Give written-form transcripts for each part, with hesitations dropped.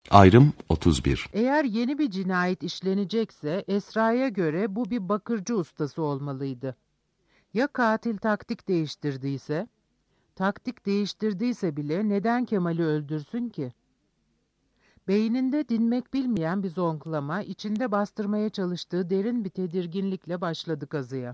Ayrım 31. Eğer yeni bir cinayet işlenecekse Esra'ya göre bu bir bakırcı ustası olmalıydı. Ya katil taktik değiştirdiyse? Taktik değiştirdiyse bile neden Kemal'i öldürsün ki? Beyninde dinmek bilmeyen bir zonklama, içinde bastırmaya çalıştığı derin bir tedirginlikle başladı kazıya.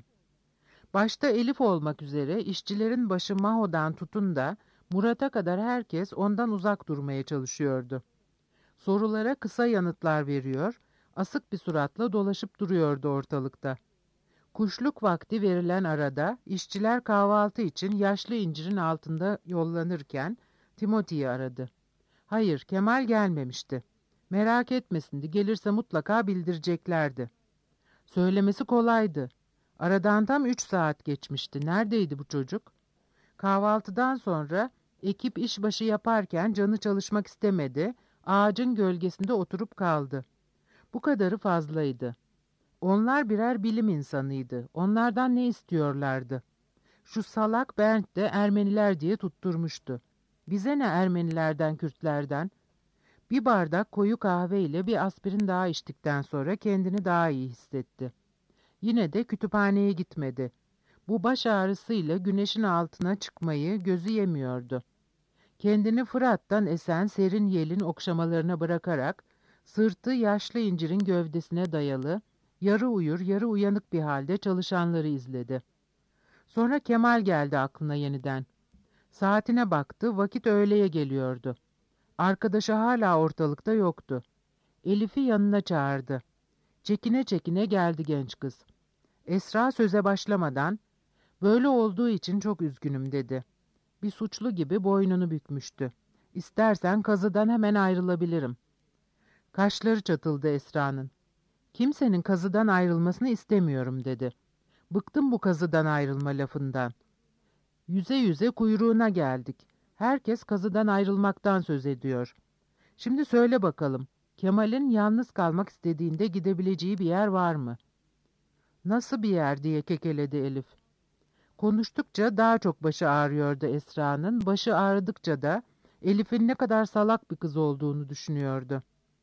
Başta Elif olmak üzere işçilerin başı Maho'dan tutun da Murat'a kadar herkes ondan uzak durmaya çalışıyordu. Sorulara kısa yanıtlar veriyor, asık bir suratla dolaşıp duruyordu ortalıkta. Kuşluk vakti verilen arada işçiler kahvaltı için yaşlı incirin altında yollanırken Timothy'yi aradı. Hayır, Kemal gelmemişti. Merak etmesindi, gelirse mutlaka bildireceklerdi. Söylemesi kolaydı. Aradan tam 3 saat geçmişti. Neredeydi bu çocuk? Kahvaltıdan sonra ekip işbaşı yaparken canı çalışmak istemedi, ağacın gölgesinde oturup kaldı. Bu kadarı fazlaydı. Onlar birer bilim insanıydı. Onlardan ne istiyorlardı? Şu salak Bernd de Ermeniler diye tutturmuştu. Bize ne Ermenilerden, Kürtlerden? Bir bardak koyu kahve ile bir aspirin daha içtikten sonra kendini daha iyi hissetti. Yine de kütüphaneye gitmedi. Bu baş ağrısıyla güneşin altına çıkmayı gözü yemiyordu. Kendini Fırat'tan esen serin yelin okşamalarına bırakarak sırtı yaşlı incirin gövdesine dayalı, yarı uyur yarı uyanık bir halde çalışanları izledi. Sonra Kemal geldi aklına yeniden. Saatine baktı, vakit öğleye geliyordu. Arkadaşı hala ortalıkta yoktu. Elif'i yanına çağırdı. Çekine çekine geldi genç kız. Esra söze başlamadan, "Böyle olduğu için çok üzgünüm," dedi. Bir suçlu gibi boynunu bükmüştü. "İstersen kazıdan hemen ayrılabilirim." Kaşları çatıldı Esra'nın. "Kimsenin kazıdan ayrılmasını istemiyorum," dedi. "Bıktım bu kazıdan ayrılma lafından. Yüze yüze kuyruğuna geldik. Herkes kazıdan ayrılmaktan söz ediyor. Şimdi söyle bakalım, Kemal'in yalnız kalmak istediğinde gidebileceği bir yer var mı?" "Nasıl bir yer?" diye kekeledi Elif. Konuştukça daha çok başı ağrıyordu Esra'nın. Başı ağrıdıkça da Elif'in ne kadar salak bir kız olduğunu düşünüyordu.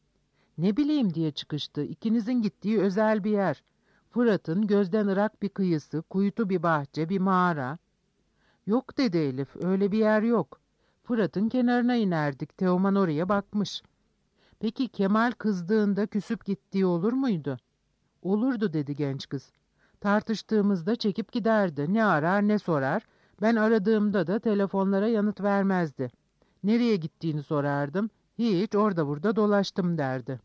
"Ne bileyim," diye çıkıştı. "İkinizin gittiği özel bir yer. Fırat'ın gözden ırak bir kıyısı, kuytu bir bahçe, bir mağara." "Yok," dedi Elif. "Öyle bir yer yok. Fırat'ın kenarına inerdik. Teoman oraya bakmış." "Peki Kemal kızdığında küsüp gittiği olur muydu?" "Olurdu," dedi genç kız. "Tartıştığımızda çekip giderdi. Ne arar ne sorar. Ben aradığımda da telefonlara yanıt vermezdi. Nereye gittiğini sorardım. Hiç, orada burada dolaştım," derdi.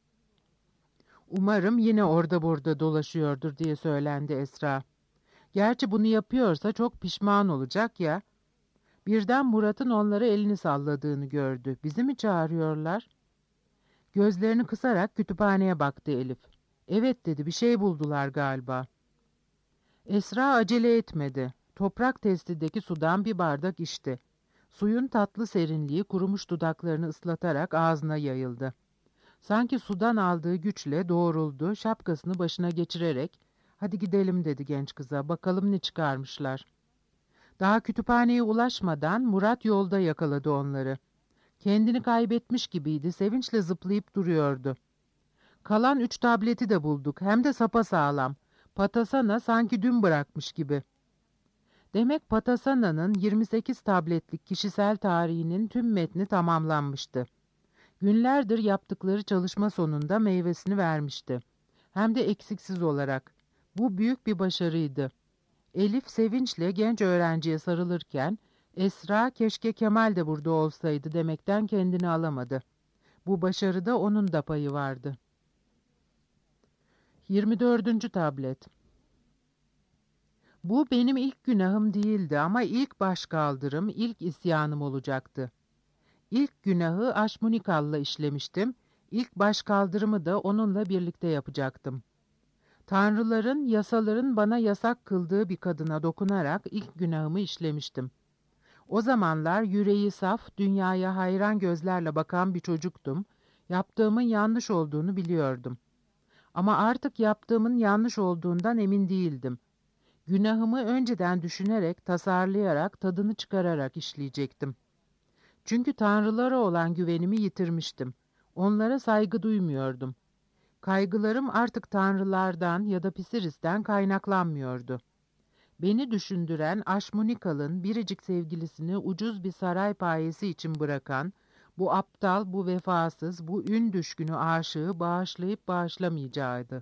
"Umarım yine orada burada dolaşıyordur," diye söylendi Esra. "Gerçi bunu yapıyorsa çok pişman olacak ya." Birden Murat'ın onlara elini salladığını gördü. "Bizi mi çağırıyorlar?" Gözlerini kısarak kütüphaneye baktı Elif. "Evet," dedi, "bir şey buldular galiba." Esra acele etmedi. Toprak testideki sudan bir bardak içti. Suyun tatlı serinliği kurumuş dudaklarını ıslatarak ağzına yayıldı. Sanki sudan aldığı güçle doğruldu, şapkasını başına geçirerek "Hadi gidelim," dedi genç kıza, "bakalım ne çıkarmışlar." Daha kütüphaneye ulaşmadan Murat yolda yakaladı onları. Kendini kaybetmiş gibiydi, sevinçle zıplayıp duruyordu. "Kalan 3 tableti de bulduk, hem de sapasağlam. Patasana sanki dün bırakmış gibi." Demek Patasana'nın 28 tabletlik kişisel tarihinin tüm metni tamamlanmıştı. Günlerdir yaptıkları çalışma sonunda meyvesini vermişti. Hem de eksiksiz olarak. Bu büyük bir başarıydı. Elif sevinçle genç öğrenciye sarılırken Esra "Keşke Kemal de burada olsaydı," demekten kendini alamadı. Bu başarıda onun da payı vardı. 24. tablet. "Bu benim ilk günahım değildi ama ilk başkaldırım, ilk isyanım olacaktı. İlk günahı Aşmunikal'la işlemiştim, ilk başkaldırımı da onunla birlikte yapacaktım. Tanrıların, yasaların bana yasak kıldığı bir kadına dokunarak ilk günahımı işlemiştim. O zamanlar yüreği saf, dünyaya hayran gözlerle bakan bir çocuktum. Yaptığımın yanlış olduğunu biliyordum. Ama artık yaptığımın yanlış olduğundan emin değildim. Günahımı önceden düşünerek, tasarlayarak, tadını çıkararak işleyecektim. Çünkü tanrılara olan güvenimi yitirmiştim. Onlara saygı duymuyordum. Kaygılarım artık tanrılardan ya da Pisiris'ten kaynaklanmıyordu. Beni düşündüren Aşmunikal'ın biricik sevgilisini ucuz bir saray payesi için bırakan, bu aptal, bu vefasız, bu ün düşkünü aşığı bağışlayıp bağışlamayacağıydı.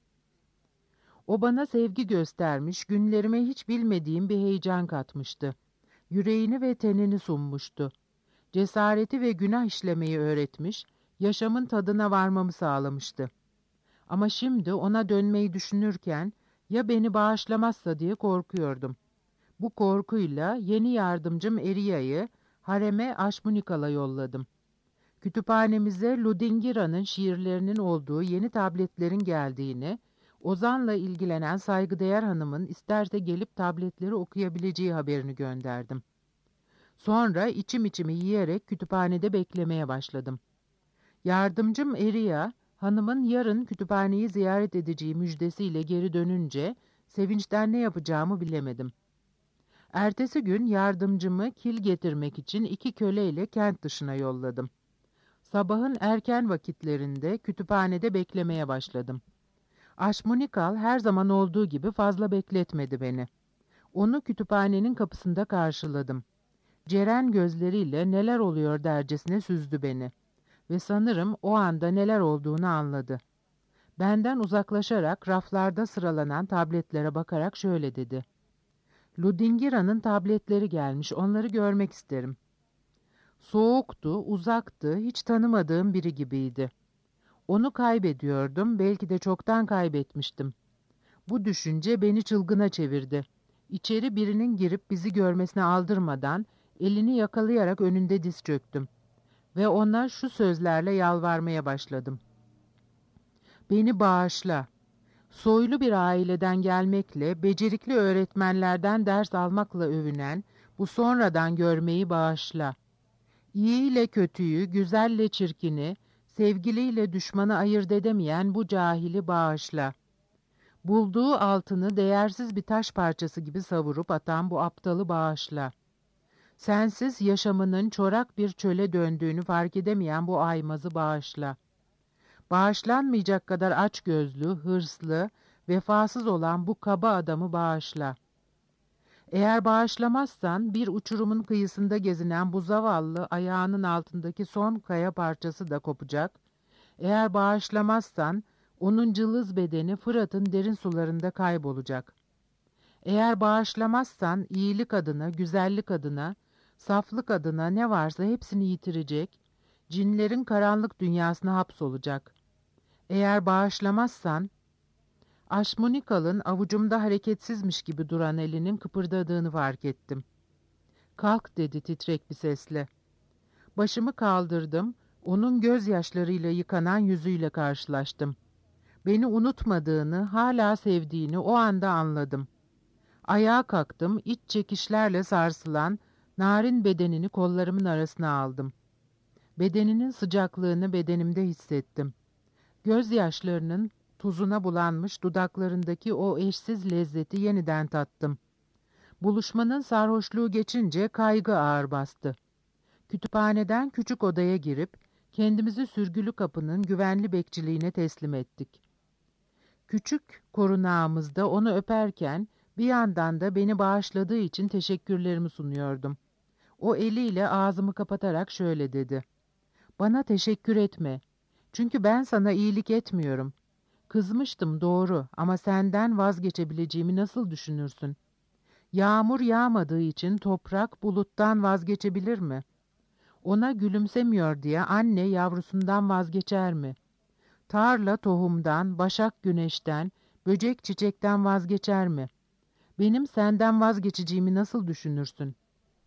O bana sevgi göstermiş, günlerime hiç bilmediğim bir heyecan katmıştı. Yüreğini ve tenini sunmuştu. Cesareti ve günah işlemeyi öğretmiş, yaşamın tadına varmamı sağlamıştı. Ama şimdi ona dönmeyi düşünürken ya beni bağışlamazsa diye korkuyordum. Bu korkuyla yeni yardımcım Eria'yı hareme Aşmunikal'a yolladım. Kütüphanemize Ludingira'nın şiirlerinin olduğu yeni tabletlerin geldiğini, Ozan'la ilgilenen saygıdeğer hanımın isterse gelip tabletleri okuyabileceği haberini gönderdim. Sonra içim içimi yiyerek kütüphanede beklemeye başladım. Yardımcım Eria, hanımın yarın kütüphaneyi ziyaret edeceği müjdesiyle geri dönünce sevinçten ne yapacağımı bilemedim. Ertesi gün yardımcımı kil getirmek için 2 köleyle kent dışına yolladım. Sabahın erken vakitlerinde kütüphanede beklemeye başladım. Aşmunikal her zaman olduğu gibi fazla bekletmedi beni. Onu kütüphanenin kapısında karşıladım. Ceren gözleriyle neler oluyor dercesine süzdü beni. Ve sanırım o anda neler olduğunu anladı. Benden uzaklaşarak raflarda sıralanan tabletlere bakarak şöyle dedi. Ludingira'nın tabletleri gelmiş, onları görmek isterim. Soğuktu, uzaktı, hiç tanımadığım biri gibiydi. Onu kaybediyordum, belki de çoktan kaybetmiştim. Bu düşünce beni çılgına çevirdi. İçeri birinin girip bizi görmesine aldırmadan elini yakalayarak önünde diz çöktüm. Ve ona şu sözlerle yalvarmaya başladım. Beni bağışla. Soylu bir aileden gelmekle, becerikli öğretmenlerden ders almakla övünen bu sonradan görmeyi bağışla. İyi ile kötüyü, güzelle çirkini, sevgiliyle düşmanı ayırt edemeyen bu cahili bağışla. Bulduğu altını değersiz bir taş parçası gibi savurup atan bu aptalı bağışla. Sensiz yaşamının çorak bir çöle döndüğünü fark edemeyen bu aymazı bağışla. Bağışlanmayacak kadar açgözlü, hırslı, vefasız olan bu kaba adamı bağışla. Eğer bağışlamazsan bir uçurumun kıyısında gezinen bu zavallı ayağının altındaki son kaya parçası da kopacak. Eğer bağışlamazsan onun cılız bedeni Fırat'ın derin sularında kaybolacak. Eğer bağışlamazsan iyilik adına, güzellik adına, saflık adına ne varsa hepsini yitirecek, cinlerin karanlık dünyasına hapsolacak. Eğer bağışlamazsan, Aşmunikal'ın avucumda hareketsizmiş gibi duran elinin kıpırdadığını fark ettim. Kalk dedi titrek bir sesle. Başımı kaldırdım, onun gözyaşlarıyla yıkanan yüzüyle karşılaştım. Beni unutmadığını, hala sevdiğini o anda anladım. Ayağa kalktım, iç çekişlerle sarsılan, narin bedenini kollarımın arasına aldım. Bedeninin sıcaklığını bedenimde hissettim. Gözyaşlarının tuzuna bulanmış dudaklarındaki o eşsiz lezzeti yeniden tattım. Buluşmanın sarhoşluğu geçince kaygı ağır bastı. Kütüphaneden küçük odaya girip kendimizi sürgülü kapının güvenli bekçiliğine teslim ettik. Küçük korunağımızda onu öperken bir yandan da beni bağışladığı için teşekkürlerimi sunuyordum. O eliyle ağzımı kapatarak şöyle dedi. Bana teşekkür etme. Çünkü ben sana iyilik etmiyorum. Kızmıştım doğru ama senden vazgeçebileceğimi nasıl düşünürsün? Yağmur yağmadığı için toprak buluttan vazgeçebilir mi? Ona gülümsemiyor diye anne yavrusundan vazgeçer mi? Tarla tohumdan, başak güneşten, böcek çiçekten vazgeçer mi? Benim senden vazgeçeceğimi nasıl düşünürsün?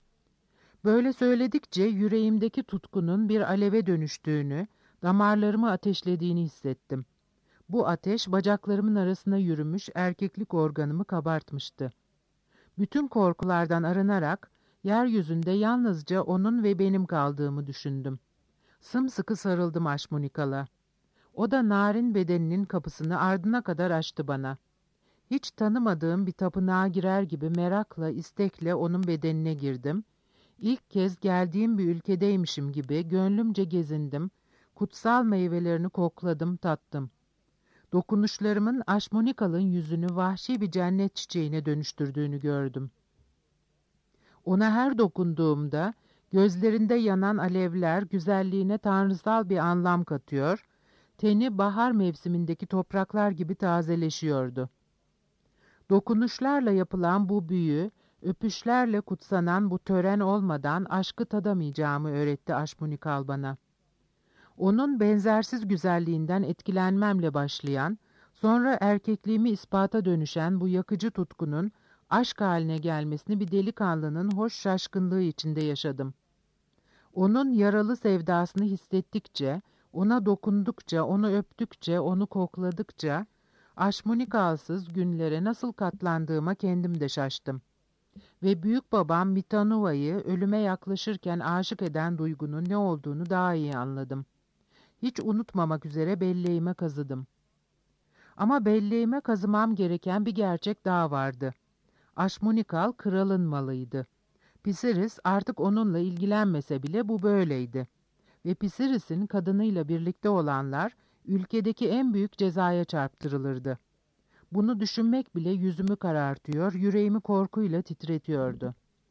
Böyle söyledikçe yüreğimdeki tutkunun bir aleve dönüştüğünü, damarlarımı ateşlediğini hissettim. Bu ateş bacaklarımın arasına yürümüş, erkeklik organımı kabartmıştı. Bütün korkulardan arınarak yeryüzünde yalnızca onun ve benim kaldığımı düşündüm. Sımsıkı sarıldım Aşmunikal'a. O da narin bedeninin kapısını ardına kadar açtı bana. Hiç tanımadığım bir tapınağa girer gibi merakla, istekle onun bedenine girdim. İlk kez geldiğim bir ülkedeymişim gibi gönlümce gezindim. Kutsal meyvelerini kokladım, tattım. Dokunuşlarımın Aşmonikal'ın yüzünü vahşi bir cennet çiçeğine dönüştürdüğünü gördüm. Ona her dokunduğumda gözlerinde yanan alevler güzelliğine tanrısal bir anlam katıyor, teni bahar mevsimindeki topraklar gibi tazeleşiyordu. Dokunuşlarla yapılan bu büyü, öpüşlerle kutsanan bu tören olmadan aşkı tadamayacağımı öğretti Aşmonikal bana. Onun benzersiz güzelliğinden etkilenmemle başlayan, sonra erkekliğimi ispata dönüşen bu yakıcı tutkunun aşk haline gelmesini bir delikanlının hoş şaşkınlığı içinde yaşadım. Onun yaralı sevdasını hissettikçe, ona dokundukça, onu öptükçe, onu kokladıkça, Aşmonikalsız günlere nasıl katlandığıma kendim de şaştım. Ve büyük babam Mitanuva'yı ölüme yaklaşırken aşık eden duygunun ne olduğunu daha iyi anladım. Hiç unutmamak üzere belleğime kazıdım. Ama belleğime kazımam gereken bir gerçek daha vardı. Aşmonikal kralın malıydı. Pisiris artık onunla ilgilenmese bile bu böyleydi. Ve Pisiris'in kadınıyla birlikte olanlar ülkedeki en büyük cezaya çarptırılırdı. Bunu düşünmek bile yüzümü karartıyor, yüreğimi korkuyla titretiyordu.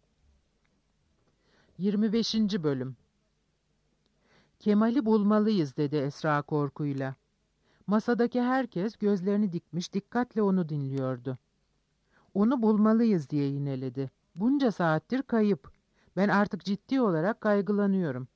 25. Bölüm. Kemal'i bulmalıyız, dedi Esra korkuyla. Masadaki herkes gözlerini dikmiş, dikkatle onu dinliyordu. Onu bulmalıyız diye yineledi. Bunca saattir kayıp. Ben artık ciddi olarak kaygılanıyorum.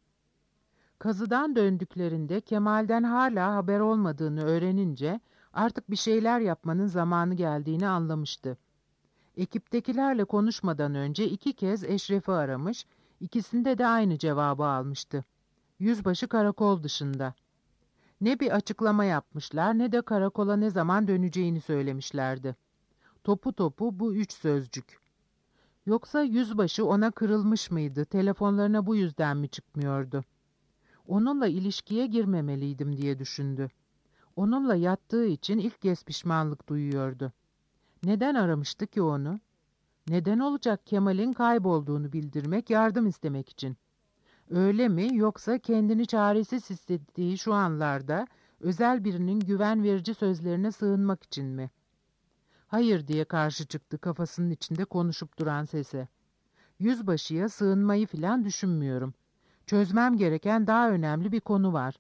Kazıdan döndüklerinde Kemal'den hala haber olmadığını öğrenince artık bir şeyler yapmanın zamanı geldiğini anlamıştı. Ekiptekilerle konuşmadan önce 2 kez Eşref'i aramış, ikisinde de aynı cevabı almıştı. Yüzbaşı karakol dışında. Ne bir açıklama yapmışlar ne de karakola ne zaman döneceğini söylemişlerdi. Topu topu bu 3 sözcük. Yoksa yüzbaşı ona kırılmış mıydı, telefonlarına bu yüzden mi çıkmıyordu? Onunla ilişkiye girmemeliydim diye düşündü. Onunla yattığı için ilk kez pişmanlık duyuyordu. Neden aramıştı ki onu? Neden olacak Kemal'in kaybolduğunu bildirmek, yardım istemek için? Öyle mi, yoksa kendini çaresiz hissettiği şu anlarda özel birinin güven verici sözlerine sığınmak için mi? Hayır diye karşı çıktı kafasının içinde konuşup duran sese. Yüzbaşıya sığınmayı filan düşünmüyorum. Çözmem gereken daha önemli bir konu var.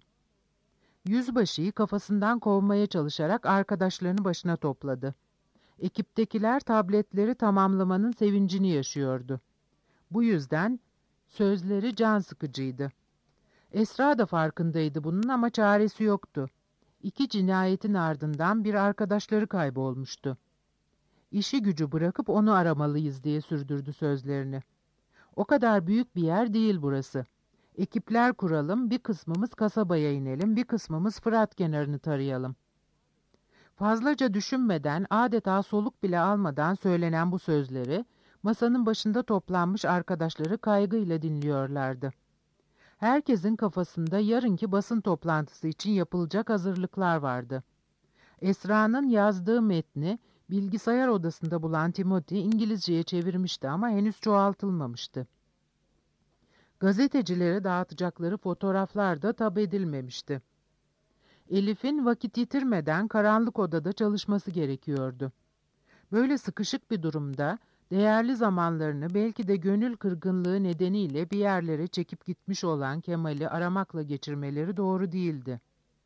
Yüzbaşıyı kafasından kovmaya çalışarak arkadaşlarını başına topladı. Ekiptekiler tabletleri tamamlamanın sevincini yaşıyordu. Bu yüzden sözleri can sıkıcıydı. Esra da farkındaydı bunun ama çaresi yoktu. 2 cinayetin ardından bir arkadaşları kaybolmuştu. İşi gücü bırakıp onu aramalıyız diye sürdürdü sözlerini. O kadar büyük bir yer değil burası. Ekipler kuralım, bir kısmımız kasabaya inelim, bir kısmımız Fırat kenarını tarayalım. Fazlaca düşünmeden, adeta soluk bile almadan söylenen bu sözleri, masanın başında toplanmış arkadaşları kaygıyla dinliyorlardı. Herkesin kafasında yarınki basın toplantısı için yapılacak hazırlıklar vardı. Esra'nın yazdığı metni bilgisayar odasında bulan Timothy İngilizceye çevirmişti ama henüz çoğaltılmamıştı. Gazetecilere dağıtacakları fotoğraflar da tab edilmemişti. Elif'in vakit yitirmeden karanlık odada çalışması gerekiyordu. Böyle sıkışık bir durumda değerli zamanlarını belki de gönül kırgınlığı nedeniyle bir yerlere çekip gitmiş olan Kemal'i aramakla geçirmeleri doğru değildi.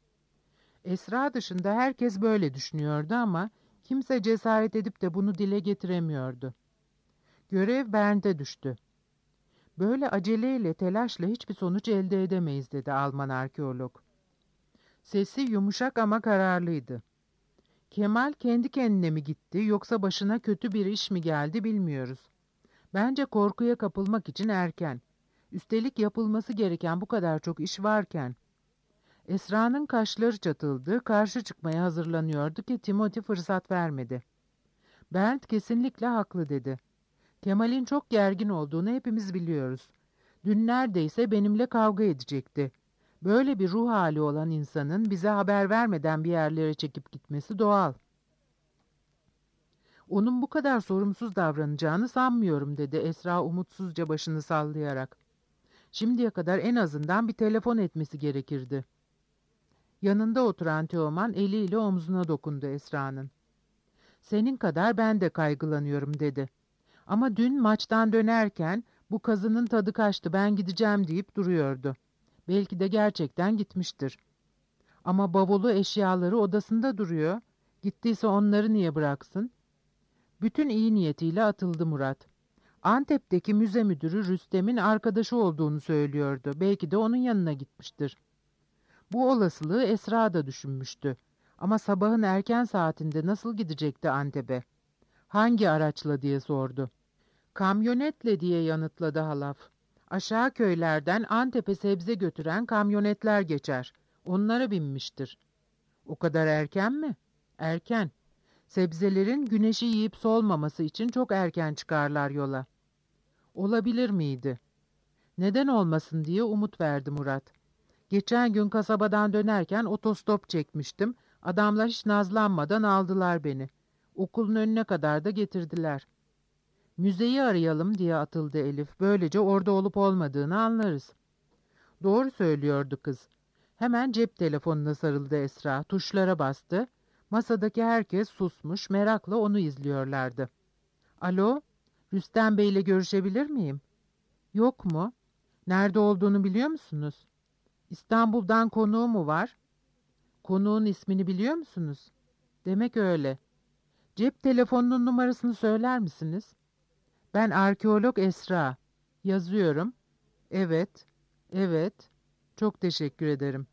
Esra dışında herkes böyle düşünüyordu ama kimse cesaret edip de bunu dile getiremiyordu. Görev Bernd'e düştü. Böyle aceleyle, telaşla hiçbir sonuç elde edemeyiz, dedi Alman arkeolog. Sesi yumuşak ama kararlıydı. Kemal kendi kendine mi gitti yoksa başına kötü bir iş mi geldi bilmiyoruz. Bence korkuya kapılmak için erken. Üstelik yapılması gereken bu kadar çok iş varken. Esra'nın kaşları çatıldı, karşı çıkmaya hazırlanıyordu ki Timothy fırsat vermedi. Bernd kesinlikle haklı, dedi. Kemal'in çok gergin olduğunu hepimiz biliyoruz. Dün neredeyse benimle kavga edecekti. Böyle bir ruh hali olan insanın bize haber vermeden bir yerlere çekip gitmesi doğal. Onun bu kadar sorumsuz davranacağını sanmıyorum, dedi Esra umutsuzca başını sallayarak. Şimdiye kadar en azından bir telefon etmesi gerekirdi. Yanında oturan Teoman eliyle omzuna dokundu Esra'nın. "Senin kadar ben de kaygılanıyorum," dedi. "Ama dün maçtan dönerken bu kazının tadı kaçtı, ben gideceğim deyip duruyordu. Belki de gerçekten gitmiştir. Ama bavulu, eşyaları odasında duruyor. Gittiyse onları niye bıraksın?" Bütün iyi niyetiyle atıldı Murat. Antep'teki müze müdürü Rüstem'in arkadaşı olduğunu söylüyordu. Belki de onun yanına gitmiştir. Bu olasılığı Esra da düşünmüştü. Ama sabahın erken saatinde nasıl gidecekti Antep'e? Hangi araçla diye sordu. "Kamyonetle," diye yanıtladı halaf. "Aşağı köylerden Antep'e sebze götüren kamyonetler geçer. Onlara binmiştir." "O kadar erken mi?" "Erken. Sebzelerin güneşi yiyip solmaması için çok erken çıkarlar yola." "Olabilir miydi?" "Neden olmasın?" diye umut verdi Murat. "Geçen gün kasabadan dönerken otostop çekmiştim. Adamlar hiç nazlanmadan aldılar beni. Okulun önüne kadar da getirdiler." "Müzeyi arayalım," diye atıldı Elif. "Böylece orada olup olmadığını anlarız." Doğru söylüyordu kız. Hemen cep telefonuna sarıldı Esra. Tuşlara bastı. Masadaki herkes susmuş, merakla onu izliyorlardı. "Alo, Rüstem Bey'le görüşebilir miyim?" "Yok mu? Nerede olduğunu biliyor musunuz?" "İstanbul'dan konuğu mu var?" "Konuğun ismini biliyor musunuz?" "Demek öyle. Cep telefonunun numarasını söyler misiniz?" "Ben arkeolog Esra. Yazıyorum. Evet, evet. Çok teşekkür ederim."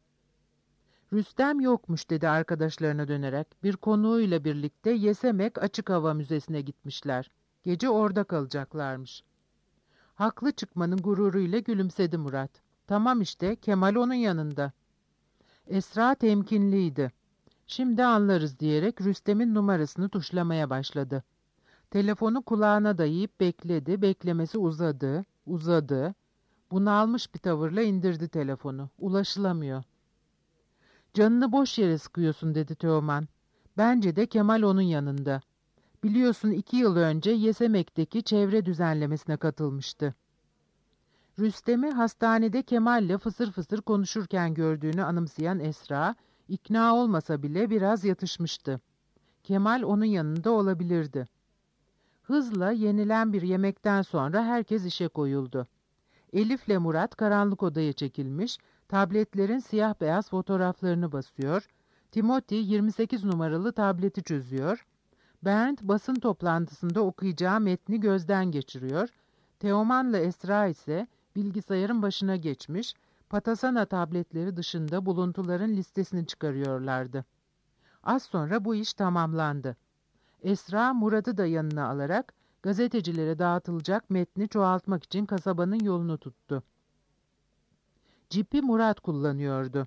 "Rüstem yokmuş," dedi arkadaşlarına dönerek. "Bir konuğuyla birlikte Yesemek Açık Hava Müzesi'ne gitmişler. Gece orada kalacaklarmış." Haklı çıkmanın gururuyla gülümsedi Murat. "Tamam işte, Kemal onun yanında." Esra temkinliydi. "Şimdi anlarız," diyerek Rüstem'in numarasını tuşlamaya başladı. Telefonu kulağına dayayıp bekledi. Beklemesi uzadı, uzadı. Bunalmış bir tavırla indirdi telefonu. Ulaşılamıyor. "Canını boş yere sıkıyorsun," dedi Teoman. "Bence de Kemal onun yanında. Biliyorsun 2 yıl önce Yesemek'teki çevre düzenlemesine katılmıştı." Rüstem'i hastanede Kemal'le fısır fısır konuşurken gördüğünü anımsayan Esra, ikna olmasa bile biraz yatışmıştı. Kemal onun yanında olabilirdi. Hızla yenilen bir yemekten sonra herkes işe koyuldu. Elif'le Murat karanlık odaya çekilmiş, tabletlerin siyah beyaz fotoğraflarını basıyor, Timothy 28 numaralı tableti çözüyor, Bernd basın toplantısında okuyacağı metni gözden geçiriyor, Teoman'la Esra ise bilgisayarın başına geçmiş, Patasana tabletleri dışında buluntuların listesini çıkarıyorlardı. Az sonra bu iş tamamlandı. Esra, Murat'ı da yanına alarak gazetecilere dağıtılacak metni çoğaltmak için kasabanın yolunu tuttu. Cipi Murat kullanıyordu.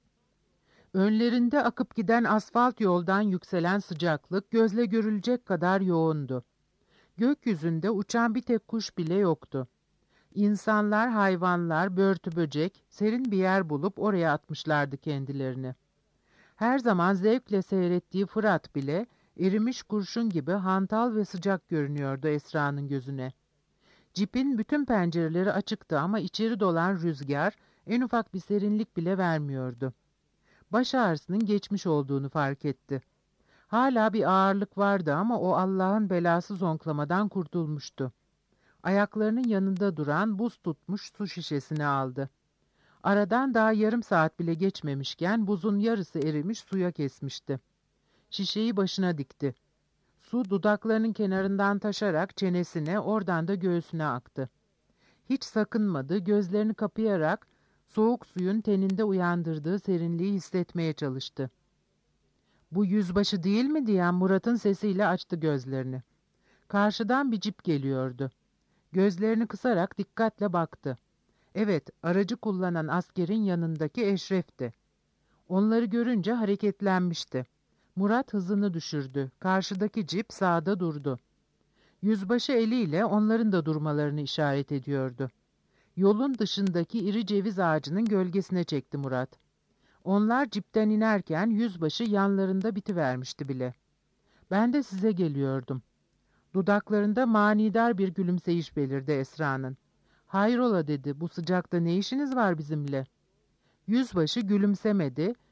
Önlerinde akıp giden asfalt yoldan yükselen sıcaklık gözle görülecek kadar yoğundu. Gökyüzünde uçan bir tek kuş bile yoktu. İnsanlar, hayvanlar, börtü böcek serin bir yer bulup oraya atmışlardı kendilerini. Her zaman zevkle seyrettiği Fırat bile erimiş kurşun gibi hantal ve sıcak görünüyordu Esra'nın gözüne. Cipin bütün pencereleri açıktı ama içeri dolan rüzgar en ufak bir serinlik bile vermiyordu. Baş ağrısının geçmiş olduğunu fark etti. Hala bir ağırlık vardı ama o Allah'ın belası zonklamadan kurtulmuştu. Ayaklarının yanında duran buz tutmuş su şişesini aldı. Aradan daha yarım saat bile geçmemişken buzun yarısı erimiş suya kesmişti. Şişeyi başına dikti. Su dudaklarının kenarından taşarak çenesine, oradan da göğsüne aktı. Hiç sakınmadı, gözlerini kapayarak soğuk suyun teninde uyandırdığı serinliği hissetmeye çalıştı. "Bu yüzbaşı değil mi?" diyen Murat'ın sesiyle açtı gözlerini. Karşıdan bir cip geliyordu. Gözlerini kısarak dikkatle baktı. Evet, aracı kullanan askerin yanındaki Eşref'ti. Onları görünce hareketlenmişti. Murat hızını düşürdü. Karşıdaki cip sağda durdu. Yüzbaşı eliyle onların da durmalarını işaret ediyordu. Yolun dışındaki iri ceviz ağacının gölgesine çekti Murat. Onlar cipten inerken yüzbaşı yanlarında bitivermişti bile. "Ben de size geliyordum." Dudaklarında manidar bir gülümseyiş belirdi Esra'nın. "Hayrola?" dedi. "Bu sıcakta ne işiniz var bizimle?" Yüzbaşı gülümsemedi,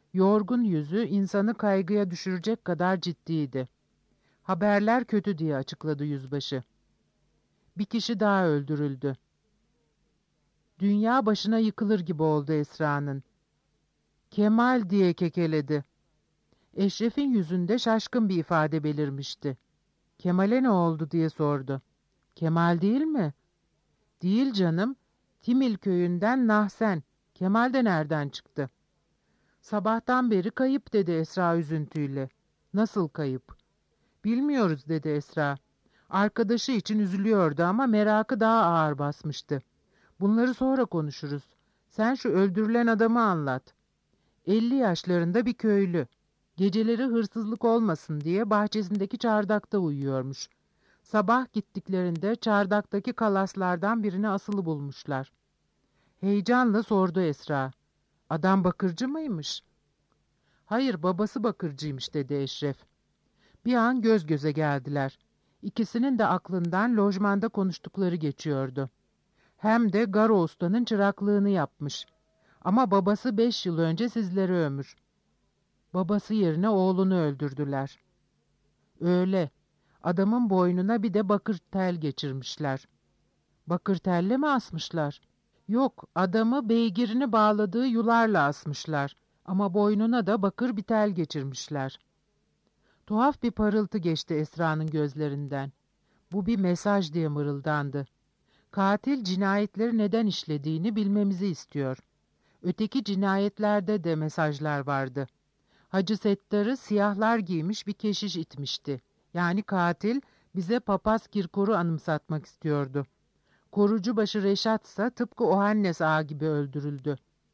Yorgun yüzü insanı kaygıya düşürecek kadar ciddiydi. Haberler kötü diye açıkladı yüzbaşı. Bir kişi daha öldürüldü. Dünya başına yıkılır gibi oldu Esra'nın. Kemal diye kekeledi. Eşref'in yüzünde şaşkın bir ifade belirmişti. Kemal'e ne oldu diye sordu. Kemal değil mi? Değil canım. Timil köyünden Nahsen. Kemal de nereden çıktı? Sabahtan beri kayıp dedi Esra üzüntüyle. Nasıl kayıp? Bilmiyoruz dedi Esra. Arkadaşı için üzülüyordu ama merakı daha ağır basmıştı. Bunları sonra konuşuruz. Sen şu öldürülen adamı anlat. 50 yaşlarında bir köylü. Geceleri hırsızlık olmasın diye bahçesindeki çardakta uyuyormuş. Sabah gittiklerinde çardaktaki kalaslardan birini asılı bulmuşlar. Heyecanla sordu Esra. Adam bakırcı mıymış? Hayır, babası bakırcıymış dedi Eşref. Bir an göz göze geldiler. İkisinin de aklından lojmanda konuştukları geçiyordu. Hem de Garo Usta'nın çıraklığını yapmış. Ama babası 5 yıl önce sizlere ömür. Babası yerine oğlunu öldürdüler. Öyle. Adamın boynuna bir de bakır tel geçirmişler. Bakır telle mi asmışlar? Yok, adamı beygirini bağladığı yularla asmışlar. Ama boynuna da bakır bir tel geçirmişler. Tuhaf bir parıltı geçti Esra'nın gözlerinden. Bu bir mesaj diye mırıldandı. Katil cinayetleri neden işlediğini bilmemizi istiyor. Öteki cinayetlerde de mesajlar vardı. Hacı Settar'ı siyahlar giymiş bir keşiş itmişti. Yani katil bize papaz Kirkor'u anımsatmak istiyordu. Korucubaşı Reşat ise tıpkı Ohannes Ağa gibi öldürüldü.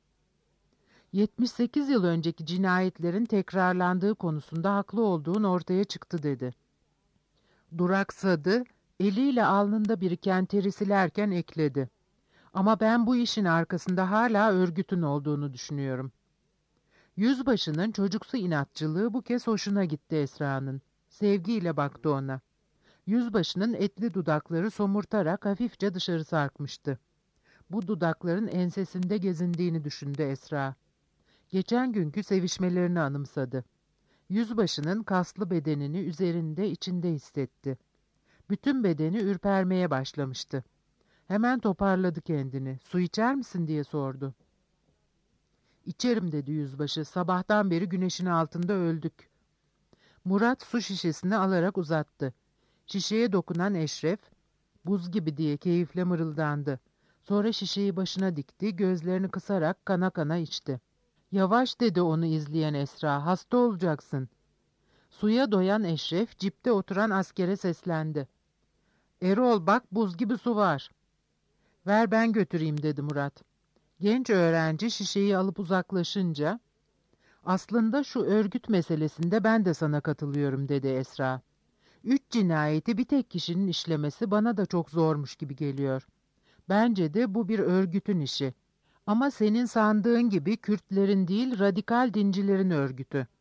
78 yıl önceki cinayetlerin tekrarlandığı konusunda haklı olduğun ortaya çıktı dedi. Duraksadı, eliyle alnında biriken teri silerken ekledi. Ama ben bu işin arkasında hala örgütün olduğunu düşünüyorum. Yüzbaşının çocuksu inatçılığı bu kez hoşuna gitti Esra'nın. Sevgiyle baktı ona. Yüzbaşının etli dudakları somurtarak hafifçe dışarı sarkmıştı. Bu dudakların ensesinde gezindiğini düşündü Esra. Geçen günkü sevişmelerini anımsadı. Yüzbaşının kaslı bedenini üzerinde içinde hissetti. Bütün bedeni ürpermeye başlamıştı. Hemen toparladı kendini. Su içer misin diye sordu. İçerim dedi yüzbaşı. Sabahtan beri güneşin altında öldük. Murat su şişesini alarak uzattı. Şişeye dokunan Eşref, buz gibi diye keyifle mırıldandı. Sonra şişeyi başına dikti, gözlerini kısarak kana kana içti. Yavaş dedi onu izleyen Esra, hasta olacaksın. Suya doyan Eşref, cipte oturan askere seslendi. Erol bak buz gibi su var. Ver ben götüreyim dedi Murat. Genç öğrenci şişeyi alıp uzaklaşınca, aslında şu örgüt meselesinde ben de sana katılıyorum dedi Esra. 3 cinayeti bir tek kişinin işlemesi bana da çok zormuş gibi geliyor. Bence de bu bir örgütün işi. Ama senin sandığın gibi Kürtlerin değil radikal dincilerin örgütü.